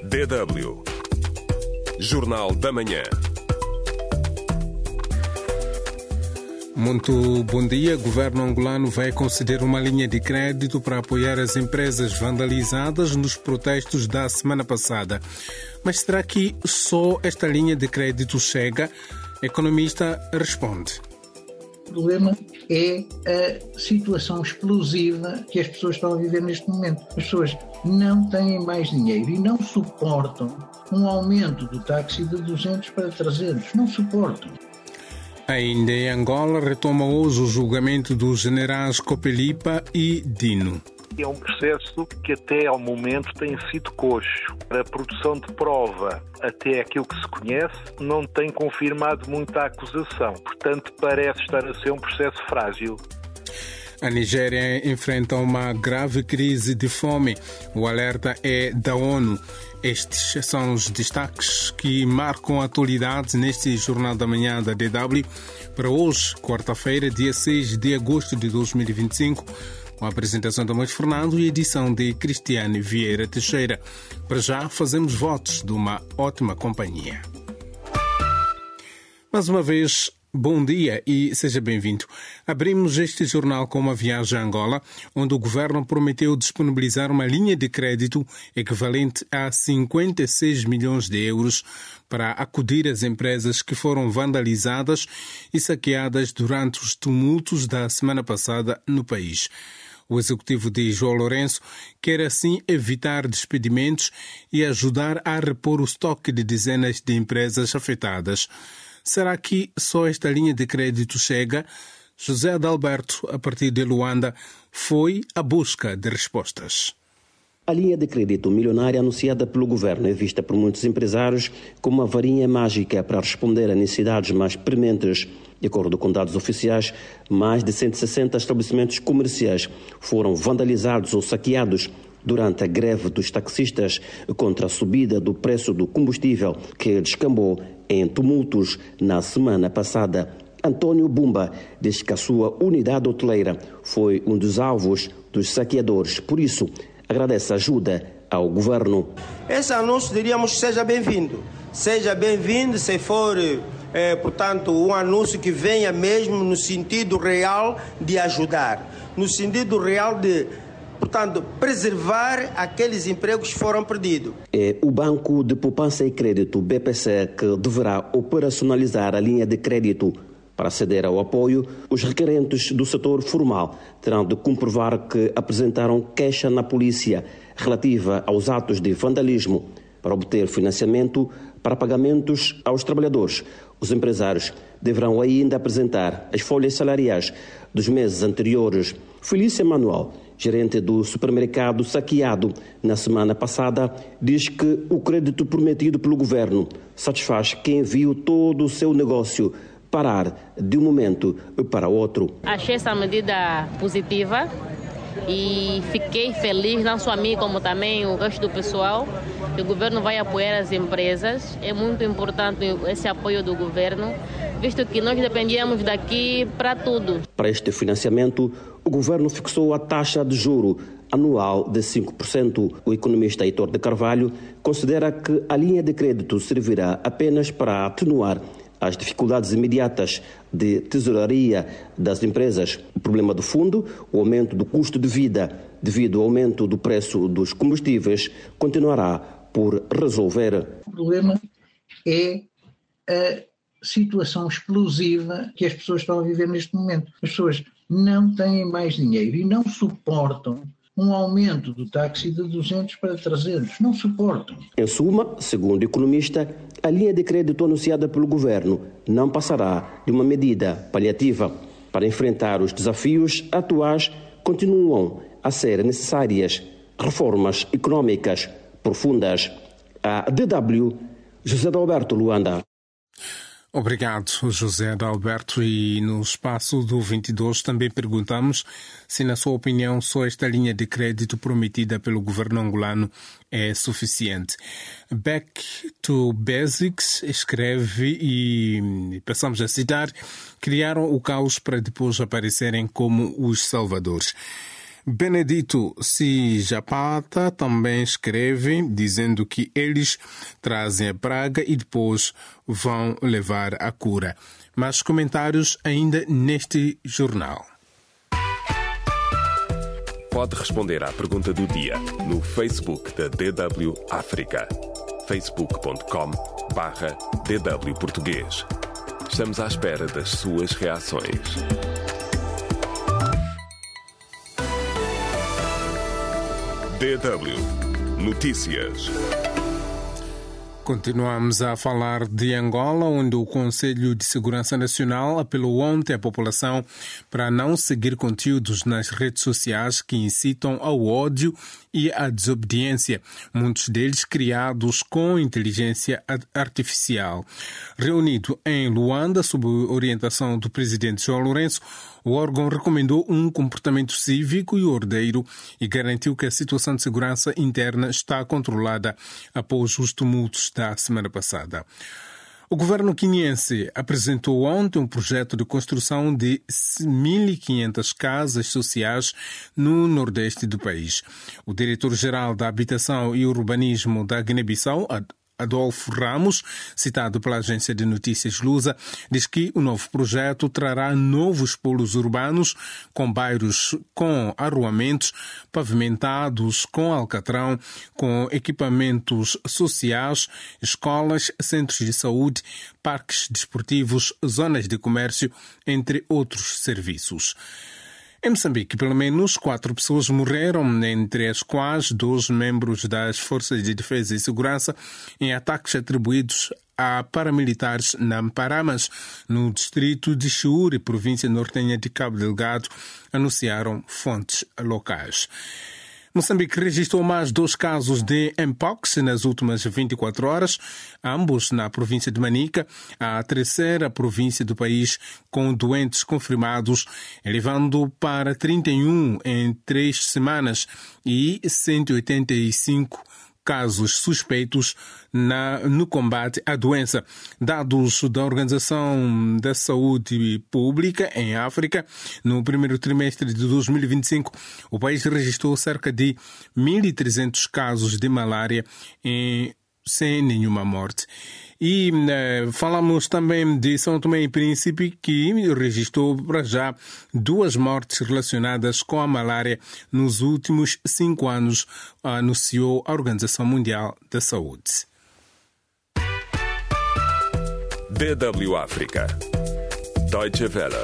DW Jornal da Manhã. Muito bom dia. O governo angolano vai conceder uma linha de crédito para apoiar as empresas vandalizadas nos protestos da semana passada. Mas será que só esta linha de crédito chega? Economista responde. O problema é a situação explosiva que as pessoas estão a viver neste momento. As pessoas não têm mais dinheiro e não suportam um aumento do táxi de 200 para 300. Não suportam. Ainda em Angola, retoma hoje o julgamento dos generais Copelipa e Dino. É um processo que até ao momento tem sido coxo. A produção de prova, até aquilo que se conhece, não tem confirmado muita acusação. Portanto, parece estar a ser um processo frágil. A Nigéria enfrenta uma grave crise de fome. O alerta é da ONU. Estes são os destaques que marcam a atualidade neste Jornal da Manhã da DW para hoje, quarta-feira, dia 6 de agosto de 2025, com a apresentação de Moisés Fernando e edição de Cristiane Vieira Teixeira. Para já, fazemos votos de uma ótima companhia. Mais uma vez, bom dia e seja bem-vindo. Abrimos este jornal com uma viagem a Angola, onde o governo prometeu disponibilizar uma linha de crédito equivalente a 56 milhões de euros para acudir às empresas que foram vandalizadas e saqueadas durante os tumultos da semana passada no país. O executivo de João Lourenço quer assim evitar despedimentos e ajudar a repor o estoque de dezenas de empresas afetadas. Será que só esta linha de crédito chega? José Adalberto, a partir de Luanda, foi à busca de respostas. A linha de crédito milionária anunciada pelo governo é vista por muitos empresários como uma varinha mágica para responder a necessidades mais prementes. De acordo com dados oficiais, mais de 160 estabelecimentos comerciais foram vandalizados ou saqueados durante a greve dos taxistas contra a subida do preço do combustível, que descambou em tumultos na semana passada. António Bumba diz que a sua unidade hoteleira foi um dos alvos dos saqueadores. Por isso, agradece a ajuda ao governo. Esse anúncio, diríamos, seja bem-vindo. Seja bem-vindo se for, portanto, um anúncio que venha mesmo no sentido real de ajudar, no sentido real de, portanto, preservar aqueles empregos que foram perdidos. É o Banco de Poupança e Crédito, BPC, que deverá operacionalizar a linha de crédito. Para aceder ao apoio, os requerentes do setor formal terão de comprovar que apresentaram queixa na polícia relativa aos atos de vandalismo. Para obter financiamento para pagamentos aos trabalhadores, os empresários deverão ainda apresentar as folhas salariais dos meses anteriores. Felícia Manuel, gerente do supermercado saqueado na semana passada, diz que o crédito prometido pelo governo satisfaz quem viu todo o seu negócio parar de um momento para outro. Achei essa medida positiva e fiquei feliz, não só a mim, como também o resto do pessoal, que o governo vai apoiar as empresas. É muito importante esse apoio do governo, visto que nós dependíamos daqui para tudo. Para este financiamento, o governo fixou a taxa de juro anual de 5%. O economista Heitor de Carvalho considera que a linha de crédito servirá apenas para atenuar as dificuldades imediatas de tesouraria das empresas. O problema do fundo, o aumento do custo de vida devido ao aumento do preço dos combustíveis, continuará por resolver. O problema é a situação explosiva que as pessoas estão a viver neste momento. As pessoas não têm mais dinheiro e não suportam um aumento do táxi de 200 para 300. Não suportam. Em suma, segundo o economista, a linha de crédito anunciada pelo governo não passará de uma medida paliativa. Para enfrentar os desafios atuais, continuam a ser necessárias reformas econômicas profundas. A DW, José Adalberto, Luanda. Obrigado, José Adalberto. E no espaço do 22 também perguntamos se, na sua opinião, só esta linha de crédito prometida pelo governo angolano é suficiente. Back to Basics escreve, e passamos a citar, criaram o caos para depois aparecerem como os salvadores. Benedito Sijapata também escreve dizendo que eles trazem a praga e depois vão levar a cura. Mais comentários ainda neste jornal. Pode responder à pergunta do dia no Facebook da DW África. facebook.com/DW Português. Estamos à espera das suas reações. DW Notícias. Continuamos a falar de Angola, onde o Conselho de Segurança Nacional apelou ontem à população para não seguir conteúdos nas redes sociais que incitam ao ódio e à desobediência, muitos deles criados com inteligência artificial. Reunido em Luanda, sob orientação do presidente João Lourenço, o órgão recomendou um comportamento cívico e ordeiro e garantiu que a situação de segurança interna está controlada após os tumultos da semana passada. O governo queniense apresentou ontem um projeto de construção de 1.500 casas sociais no nordeste do país. O diretor-geral da Habitação e Urbanismo da Guiné-Bissau, Adolfo Ramos, citado pela agência de notícias Lusa, diz que o novo projeto trará novos polos urbanos com bairros com arruamentos pavimentados com alcatrão, com equipamentos sociais, escolas, centros de saúde, parques desportivos, zonas de comércio, entre outros serviços. Em Moçambique, pelo menos 4 pessoas morreram, entre as quais 2 membros das Forças de Defesa e Segurança, em ataques atribuídos a paramilitares na Mparamas, no distrito de Chiure, província nortenha de Cabo Delgado, anunciaram fontes locais. Moçambique registrou mais 2 casos de Mpox nas últimas 24 horas, ambos na província de Manica, a terceira província do país com doentes confirmados, elevando para 31 em 3 semanas e 185 casos suspeitos no combate à doença. Dados da Organização da Saúde Pública em África, no primeiro trimestre de 2025, o país registrou cerca de 1.300 casos de malária sem nenhuma morte. E falamos também de São Tomé e Príncipe, que registrou para já 2 mortes relacionadas com a malária nos últimos 5 anos, anunciou a Organização Mundial da Saúde. DW África. Deutsche Welle.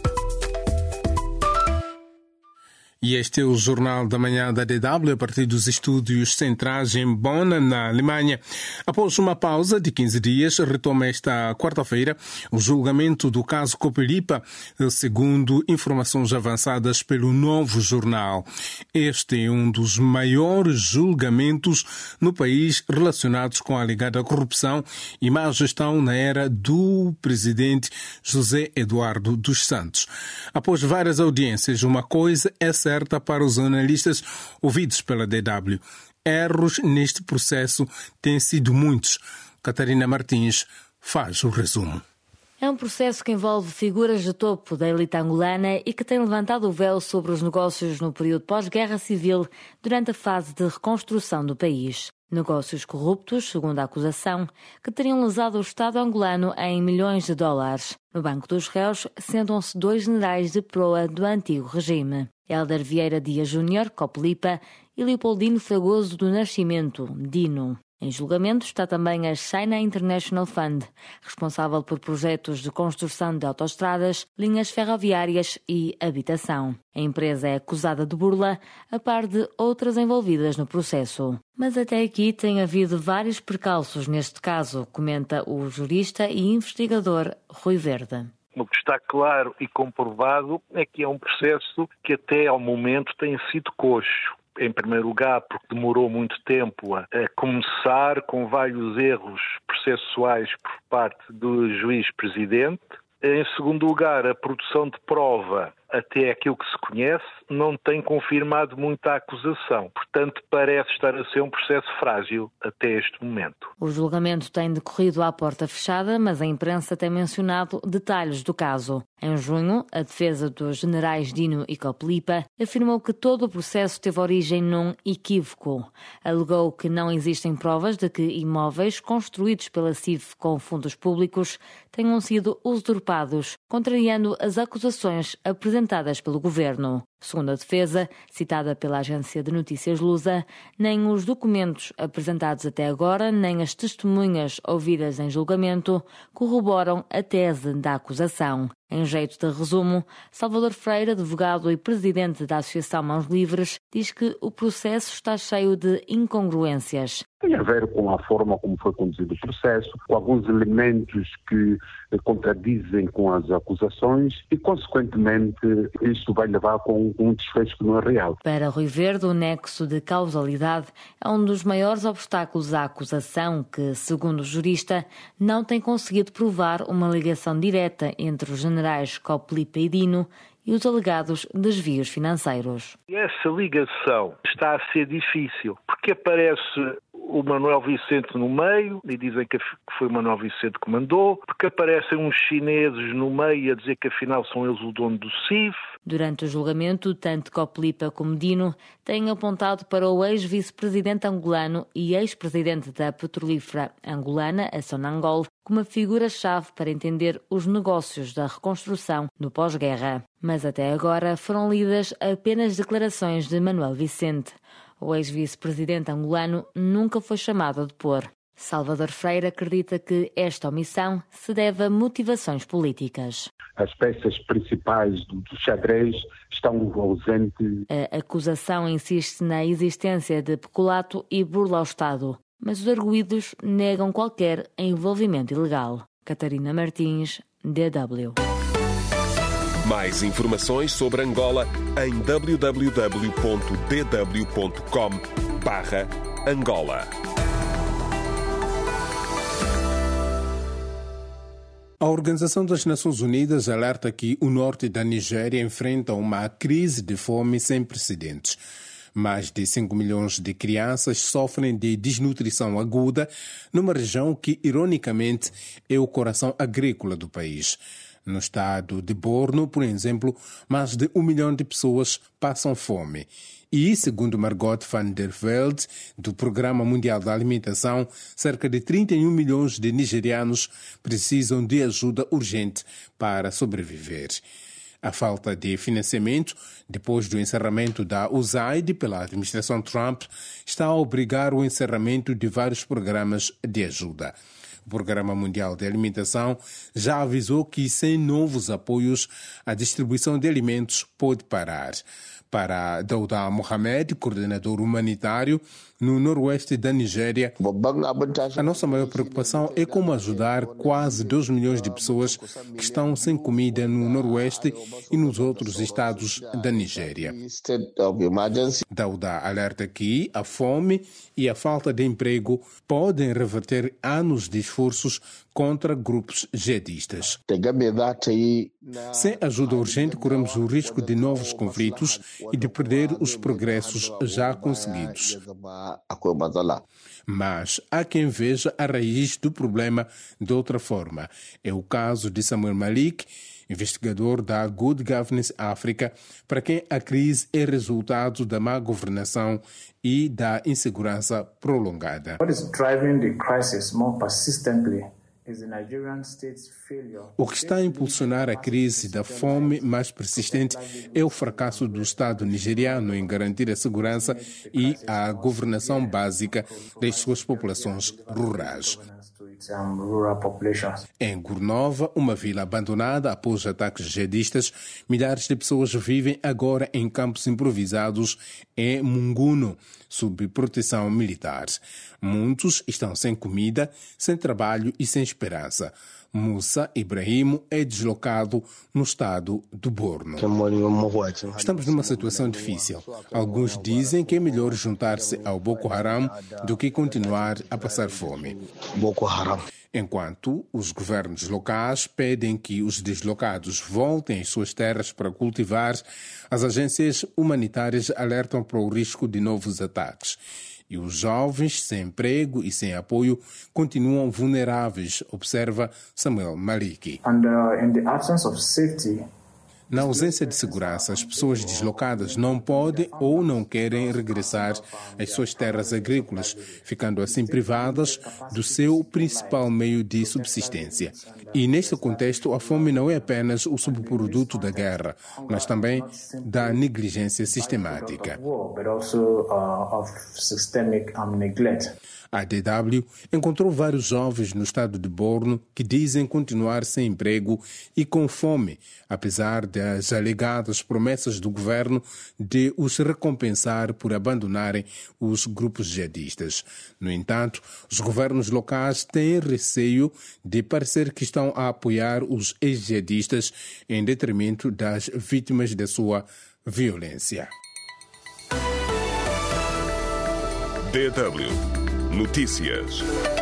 E este é o Jornal da Manhã da DW, a partir dos estúdios centrais em Bonn, na Alemanha. Após uma pausa de 15 dias, retoma esta quarta-feira o julgamento do caso Copelipa, segundo informações avançadas pelo Novo Jornal. Este é um dos maiores julgamentos no país relacionados com a alegada corrupção e má gestão na era do presidente José Eduardo dos Santos. Após várias audiências, uma coisa é certa para os analistas ouvidos pela DW. Erros neste processo têm sido muitos. Catarina Martins faz o resumo. É um processo que envolve figuras de topo da elite angolana e que tem levantado o véu sobre os negócios no período pós-guerra civil, durante a fase de reconstrução do país. Negócios corruptos, segundo a acusação, que teriam lesado o Estado angolano em milhões de dólares. No banco dos réus sentam-se 2 generais de proa do antigo regime: Hélder Vieira Dias Júnior, Copelipa, e Leopoldino Fragoso do Nascimento, Dino. Em julgamento está também a China International Fund, responsável por projetos de construção de autoestradas, linhas ferroviárias e habitação. A empresa é acusada de burla, a par de outras envolvidas no processo. Mas até aqui tem havido vários percalços neste caso, comenta o jurista e investigador Rui Verde. O que está claro e comprovado é que é um processo que até ao momento tem sido coxo. Em primeiro lugar, porque demorou muito tempo a começar, com vários erros processuais por parte do juiz-presidente. Em segundo lugar, a produção de prova, até aquilo que se conhece, não tem confirmado muita acusação. Portanto, parece estar a ser um processo frágil até este momento. O julgamento tem decorrido à porta fechada, mas a imprensa tem mencionado detalhes do caso. Em junho, a defesa dos generais Dino e Copelipa afirmou que todo o processo teve origem num equívoco. Alegou que não existem provas de que imóveis construídos pela CIF com fundos públicos tenham sido usurpados, contrariando as acusações apresentadas pelo governo. Segundo a defesa, citada pela agência de notícias Lusa, nem os documentos apresentados até agora, nem as testemunhas ouvidas em julgamento corroboram a tese da acusação. Em jeito de resumo, Salvador Freire, advogado e presidente da Associação Mãos Livres, diz que o processo está cheio de incongruências. Tem a ver com a forma como foi conduzido o processo, com alguns elementos que contradizem com as acusações e, consequentemente, isto vai levar com um desfecho que não é real. Para Rui Verde, o nexo de causalidade é um dos maiores obstáculos à acusação que, segundo o jurista, não tem conseguido provar uma ligação direta entre os generais Copelipa e Dino e os alegados desvios financeiros. Essa ligação está a ser difícil, porque aparece o Manuel Vicente no meio, e dizem que foi o Manuel Vicente que mandou, porque aparecem uns chineses no meio a dizer que afinal são eles o dono do CIF. Durante o julgamento, tanto Copelipa como Dino têm apontado para o ex-vice-presidente angolano e ex-presidente da petrolífera angolana, a Sonangol, como uma figura-chave para entender os negócios da reconstrução no pós-guerra. Mas até agora foram lidas apenas declarações de Manuel Vicente. O ex-vice-presidente angolano nunca foi chamado a depor. Salvador Freire acredita que esta omissão se deve a motivações políticas. As peças principais do xadrez estão ausentes. A acusação insiste na existência de peculato e burla ao Estado, mas os arguidos negam qualquer envolvimento ilegal. Catarina Martins, DW. Mais informações sobre Angola em www.dw.com/Angola. A Organização das Nações Unidas alerta que o norte da Nigéria enfrenta uma crise de fome sem precedentes. Mais de 5 milhões de crianças sofrem de desnutrição aguda numa região que, ironicamente, é o coração agrícola do país. No estado de Borno, por exemplo, mais de 1 milhão de pessoas passam fome. E, segundo Margot van der Velde, do Programa Mundial da Alimentação, cerca de 31 milhões de nigerianos precisam de ajuda urgente para sobreviver. A falta de financiamento, depois do encerramento da USAID pela administração Trump, está a obrigar o encerramento de vários programas de ajuda. O Programa Mundial de Alimentação já avisou que sem novos apoios, a distribuição de alimentos pode parar. Para Dauda Mohamed, coordenador humanitário no noroeste da Nigéria, a nossa maior preocupação é como ajudar quase 2 milhões de pessoas que estão sem comida no noroeste e nos outros estados da Nigéria. Dauda alerta que a fome e a falta de emprego podem reverter anos de esforços contra grupos jihadistas. Sem ajuda urgente, corremos o risco de novos conflitos e de perder os progressos já conseguidos. Mas há quem veja a raiz do problema de outra forma. É o caso de Samuel Malik, investigador da Good Governance África, para quem a crise é resultado da má governação e da insegurança prolongada. What is driving the crisis more persistently? O que está a impulsionar a crise da fome mais persistente é o fracasso do Estado nigeriano em garantir a segurança e a governação básica das suas populações rurais. Em Gurnova, uma vila abandonada após ataques jihadistas, milhares de pessoas vivem agora em campos improvisados em Munguno, sob proteção militar. Muitos estão sem comida, sem trabalho e sem esperança. Musa Ibrahim é deslocado no estado do Borno. Estamos numa situação difícil. Alguns dizem que é melhor juntar-se ao Boko Haram do que continuar a passar fome. enquanto os governos locais pedem que os deslocados voltem às suas terras para cultivar. As agências humanitárias alertam para o risco de novos ataques. E os jovens sem emprego e sem apoio continuam vulneráveis, observa Samuel Maliki. In the absence of safety, na ausência de segurança, as pessoas deslocadas não podem ou não querem regressar às suas terras agrícolas, ficando assim privadas do seu principal meio de subsistência. E neste contexto, a fome não é apenas o subproduto da guerra, mas também da negligência sistemática. A DW encontrou vários jovens no estado de Borno que dizem continuar sem emprego e com fome, apesar das alegadas promessas do governo de os recompensar por abandonarem os grupos jihadistas. No entanto, os governos locais têm receio de parecer que estão a apoiar os ex-jihadistas em detrimento das vítimas da sua violência. DW Notícias.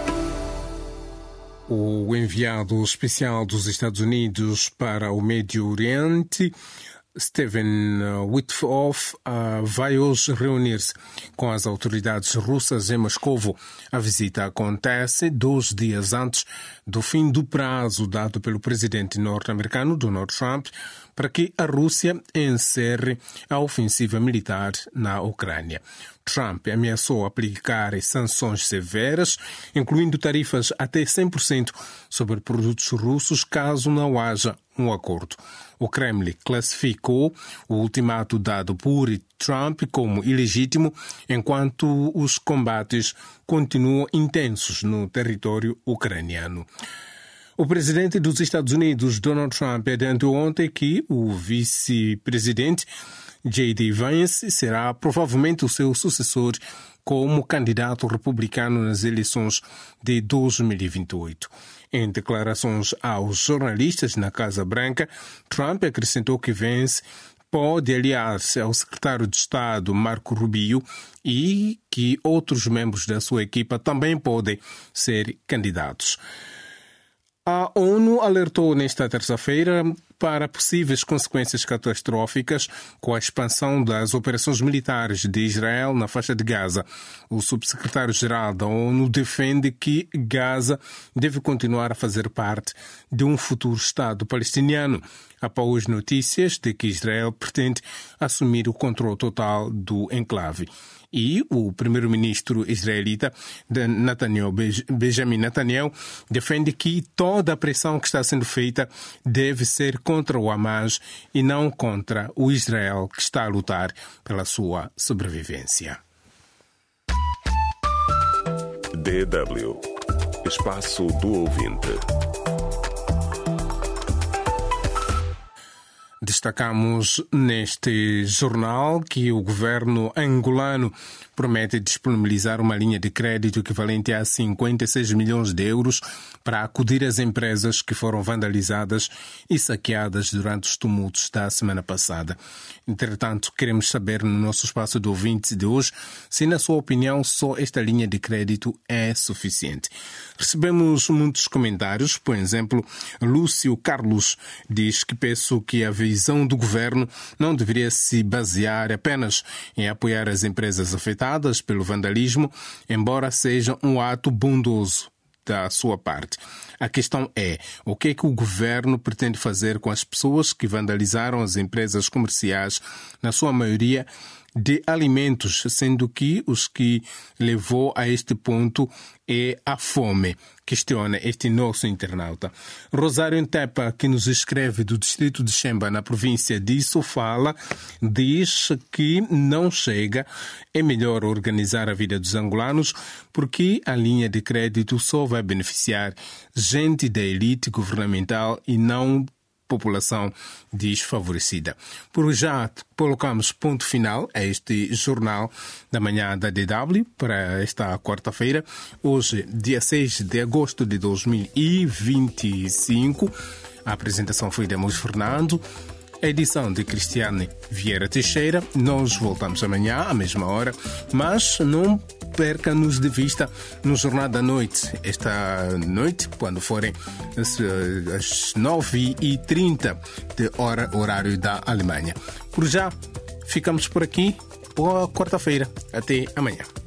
O enviado especial dos Estados Unidos para o Médio Oriente, Stephen Witkoff, vai hoje reunir-se com as autoridades russas em Moscovo. A visita acontece 2 dias antes do fim do prazo dado pelo presidente norte-americano Donald Trump para que a Rússia encerre a ofensiva militar na Ucrânia. Trump ameaçou aplicar sanções severas, incluindo tarifas até 100% sobre produtos russos, caso não haja um acordo. O Kremlin classificou o ultimato dado por Trump como ilegítimo, enquanto os combates continuam intensos no território ucraniano. O presidente dos Estados Unidos, Donald Trump, adiantou ontem que o vice-presidente J.D. Vance será provavelmente o seu sucessor como candidato republicano nas eleições de 2028. Em declarações aos jornalistas na Casa Branca, Trump acrescentou que Vance pode aliar-se ao secretário de Estado Marco Rubio e que outros membros da sua equipa também podem ser candidatos. A ONU alertou nesta terça-feira para possíveis consequências catastróficas com a expansão das operações militares de Israel na faixa de Gaza. O subsecretário-geral da ONU defende que Gaza deve continuar a fazer parte de um futuro Estado palestiniano, após notícias de que Israel pretende assumir o controle total do enclave. E o primeiro-ministro israelita Benjamin Netanyahu defende que toda a pressão que está sendo feita deve ser contra o Hamas e não contra o Israel que está a lutar pela sua sobrevivência. DW Espaço do Ouvinte. Destacamos neste jornal que o governo angolano promete disponibilizar uma linha de crédito equivalente a 56 milhões de euros para acudir às empresas que foram vandalizadas e saqueadas durante os tumultos da semana passada. Entretanto, queremos saber no nosso espaço de ouvintes de hoje se, na sua opinião, só esta linha de crédito é suficiente. Recebemos muitos comentários. Por exemplo, Lúcio Carlos diz que penso que a visão do governo não deveria se basear apenas em apoiar as empresas afetadas pelo vandalismo, embora seja um ato bondoso da sua parte. A questão é, o que é que o governo pretende fazer com as pessoas que vandalizaram as empresas comerciais, na sua maioria de alimentos, sendo que os que levou a este ponto é a fome, questiona este nosso internauta. Rosário Ntepa, que nos escreve do distrito de Xemba, na província de Sofala, diz que não chega, é melhor organizar a vida dos angolanos, porque a linha de crédito só vai beneficiar gente da elite governamental e não população desfavorecida. Por já colocamos ponto final a este jornal da manhã da DW para esta quarta-feira, hoje, dia 6 de agosto de 2025. A apresentação foi de Amos Fernando, a edição de Cristiane Vieira Teixeira. Nós voltamos amanhã à mesma hora, mas não perca-nos de vista no Jornal da Noite. Esta noite, quando forem as 9h30 de horário da Alemanha. Por já, ficamos por aqui. Boa quarta-feira. Até amanhã.